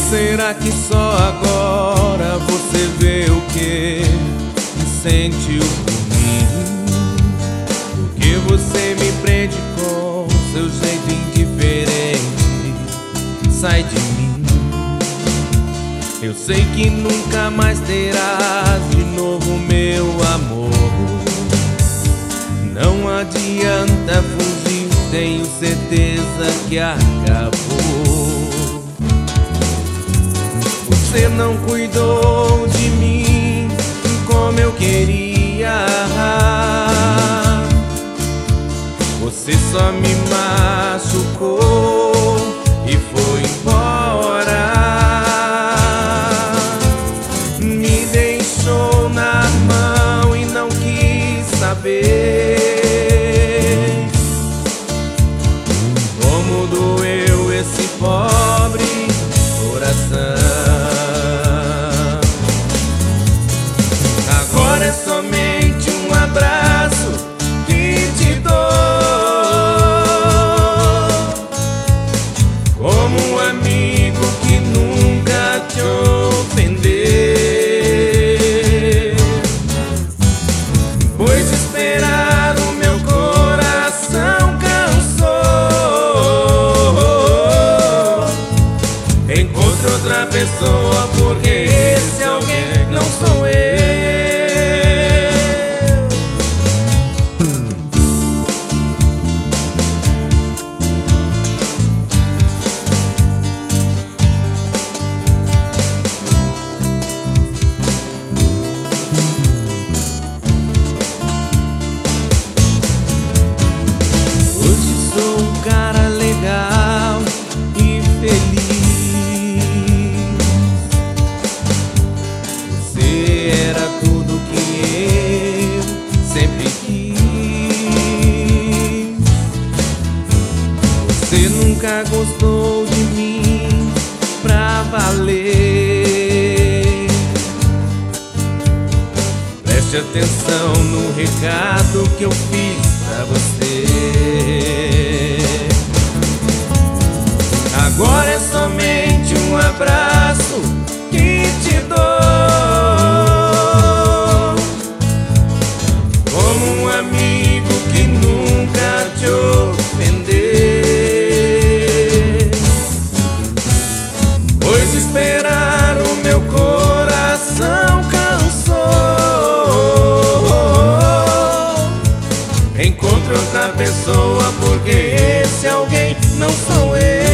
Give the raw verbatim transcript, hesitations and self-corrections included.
será que só agora você vê o que sentiu por mim? Porque você me prende com seu jeito indiferente. Sai de mim. Eu sei que nunca mais terás de novo meu amor. Não adianta fugir, tenho certeza que acabou. Você não cuidou de mim como eu queria. Você só me machucou e foi embora. Me deixou na mão e não quis saber como doeu esse pobre coração. Agora é somente um abraço que te dou, como um amigo que nunca te ofendeu. Pois esperar o meu coração cansou. Encontre outra pessoa, porque esse alguém não sou eu. Hoje sou um cara legal e feliz. Você era tudo que eu sempre quis. Você nunca gostou de mim pra valer. Preste atenção no recado que eu fiz pra você. Agora é somente um abraço que te dou, como um amigo que nunca te ofendeu. Pois esperar o meu coração cansou. Encontre outra pessoa, porque esse alguém não sou eu.